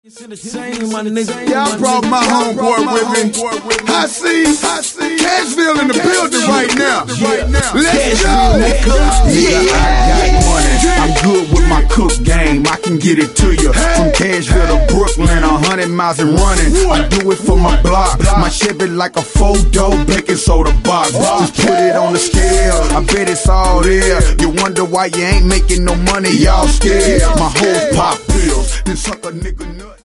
Yeah, I brought my homeboy with me. I see Cashville in the building right now. Let's go. Nigga, I got money. I'm good with my cook game. I can get it to you. From Cashville to Brooklyn, 100 miles and running. I do it for my block. My Chevy like a 4-door baking soda box. Just put it on the scale. I bet it's all there. You wonder why you ain't making no money. Y'all scared. My hoes pop pills, then suck a nigga nut.